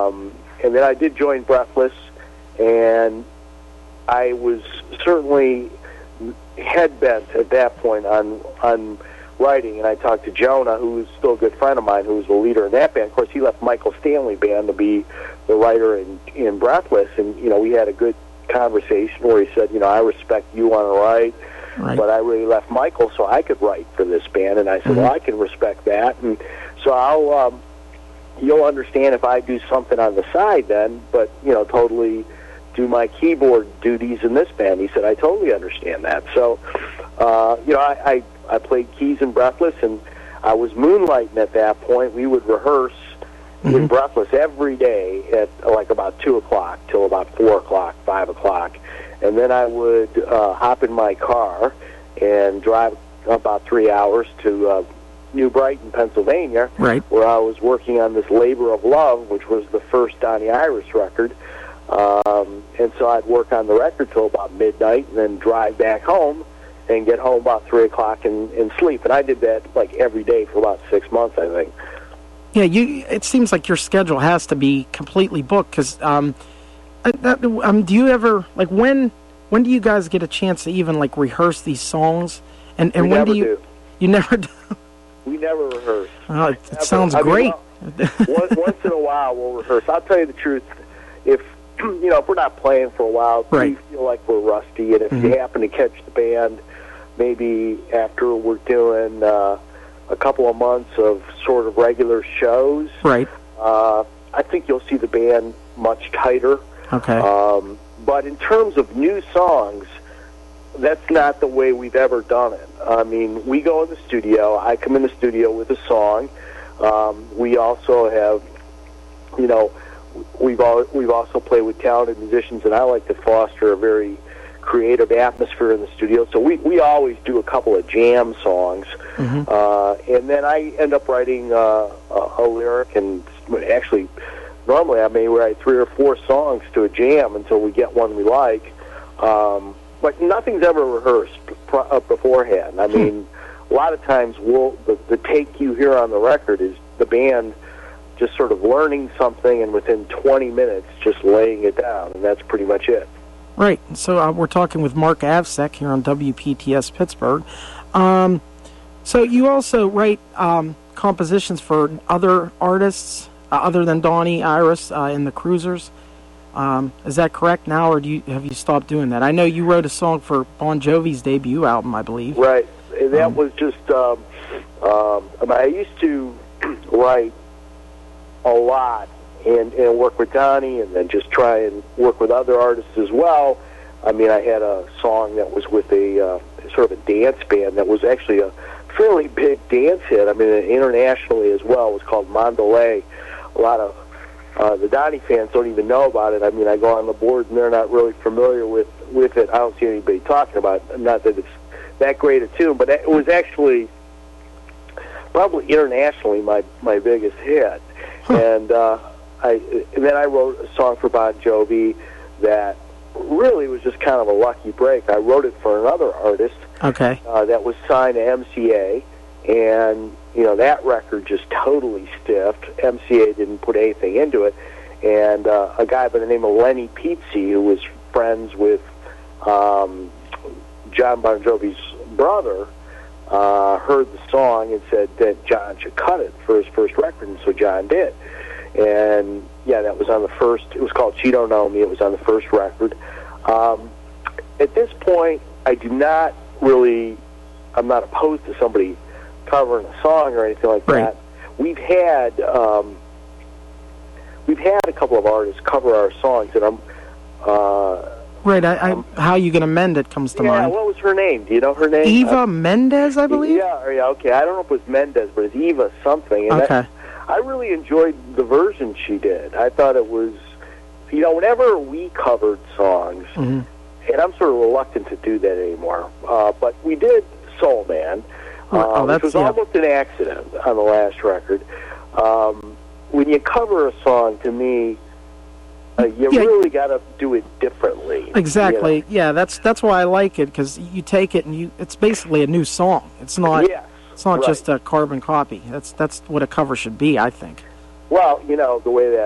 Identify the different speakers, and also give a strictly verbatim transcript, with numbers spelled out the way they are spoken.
Speaker 1: Um, and then I did join Breathless, and I was certainly head-bent at that point on on writing, and I talked to Jonah, who was still a good friend of mine, who was the leader in that band. Of course, he left Michael Stanley Band to be the writer in, in Breathless, and, you know, we had a good conversation where he said, you know, I respect you want to write, right. but I really left Michael so I could write for this band, and I said, mm-hmm. well, I can respect that, and so I'll, um, you'll understand if I do something on the side then, but, you know, totally do my keyboard duties in this band. He said, I totally understand that. So, uh, you know, I, I I played keys in Breathless, and I was moonlighting at that point. We would rehearse mm-hmm. in Breathless every day at like about two o'clock till about four o'clock, five o'clock. And then I would uh, hop in my car and drive about three hours to uh, New Brighton, Pennsylvania,
Speaker 2: right.
Speaker 1: where I was working on this Labor of Love, which was the first Donnie Iris record. Um, and so I'd work on the record till about midnight and then drive back home and get home about three o'clock and, and sleep. And I did that like every day for about six months, I think.
Speaker 2: Yeah, you. It seems like your schedule has to be completely booked. Because um, um, do you ever like when? When do you guys get a chance to even like rehearse these songs? And and
Speaker 1: we
Speaker 2: when
Speaker 1: never
Speaker 2: do you?
Speaker 1: Do.
Speaker 2: You never do.
Speaker 1: We never rehearse.
Speaker 2: Oh, it, it
Speaker 1: never.
Speaker 2: sounds
Speaker 1: I mean,
Speaker 2: great.
Speaker 1: Well, once, once in a while we'll rehearse. I'll tell you the truth. If you know, if we're not playing for a while,
Speaker 2: right.
Speaker 1: we feel like we're rusty, and if
Speaker 2: mm-hmm.
Speaker 1: you happen to catch the band, maybe after we're doing uh, a couple of months of sort of regular shows,
Speaker 2: right?
Speaker 1: Uh, I think you'll see the band much tighter.
Speaker 2: Okay.
Speaker 1: Um, but in terms of new songs, that's not the way we've ever done it. I mean, we go in the studio. I come in the studio with a song. Um, we also have, you know, we've all, we've also played with talented musicians, and I like to foster a very creative atmosphere in the studio. So we, we always do a couple of jam songs,
Speaker 2: mm-hmm.
Speaker 1: uh, and then I end up writing uh, a, a lyric, and actually, normally I may write three or four songs to a jam until we get one we like. Um, but nothing's ever rehearsed pr- uh, beforehand. I mean, a lot of times we'll, the, the take you hear on the record is the band just sort of learning something, and within twenty minutes just laying it down, and that's pretty much it.
Speaker 2: Right. So uh, we're talking with Mark Avsek here on W P T S Pittsburgh. Um, so you also write um, compositions for other artists uh, other than Donnie Iris uh, in the Cruisers. Um, is that correct now, or do you, have you stopped doing that? I know you wrote a song for Bon Jovi's debut album, I believe.
Speaker 1: Right. That
Speaker 2: um,
Speaker 1: was just, um, um, I, mean, I used to write a lot and, and work with Donnie, and then just try and work with other artists as well. I mean, I had a song that was with a uh, sort of a dance band that was actually a fairly big dance hit. I mean, internationally as well. It was called Mandalay. A lot of uh, the Donnie fans don't even know about it. I mean, I go on the board and they're not really familiar with, with it. I don't see anybody talking about it. Not that it's that great a tune, but it was actually probably internationally my, my biggest hit. Huh. And, uh, I, and then I wrote a song for Bon Jovi that really was just kind of a lucky break. I wrote it for another artist
Speaker 2: okay.
Speaker 1: uh, that was signed to M C A, and you know that record just totally stiffed. M C A didn't put anything into it, and uh, a guy by the name of Lenny Pizzi, who was friends with um, John Bon Jovi's brother, uh, heard the song and said that John should cut it for his first record, and so John did. And, yeah, that was on the first, it was called She Don't Know Me, it was on the first record. Um, at this point, I do not really, I'm not opposed to somebody covering a song or anything like
Speaker 2: right.
Speaker 1: that. We've had, um, we've had a couple of artists cover our songs, and I'm, uh...
Speaker 2: Right, I, I, How You Gonna Mend It comes to
Speaker 1: yeah,
Speaker 2: mind.
Speaker 1: Yeah, what was her name? Do you know her name?
Speaker 2: Eva
Speaker 1: uh,
Speaker 2: Mendes, I believe?
Speaker 1: Yeah, yeah, okay. I don't know if it was Mendes, but it's Eva something. And
Speaker 2: okay.
Speaker 1: That, I really enjoyed the version she did. I thought it was, you know, whenever we covered songs,
Speaker 2: mm-hmm.
Speaker 1: and I'm sort of reluctant to do that anymore, uh, but we did Soul Man, uh,
Speaker 2: oh,
Speaker 1: which was
Speaker 2: yeah.
Speaker 1: almost an accident on the last record. Um, when you cover a song, to me, uh, you
Speaker 2: yeah.
Speaker 1: really got to do it differently.
Speaker 2: Exactly.
Speaker 1: You know?
Speaker 2: Yeah, that's that's why I like it, because you take it and you it's basically a new song. It's not
Speaker 1: yes,
Speaker 2: it's not
Speaker 1: right.
Speaker 2: just a carbon copy. That's that's what a cover should be, I think.
Speaker 1: Well, you know, the way that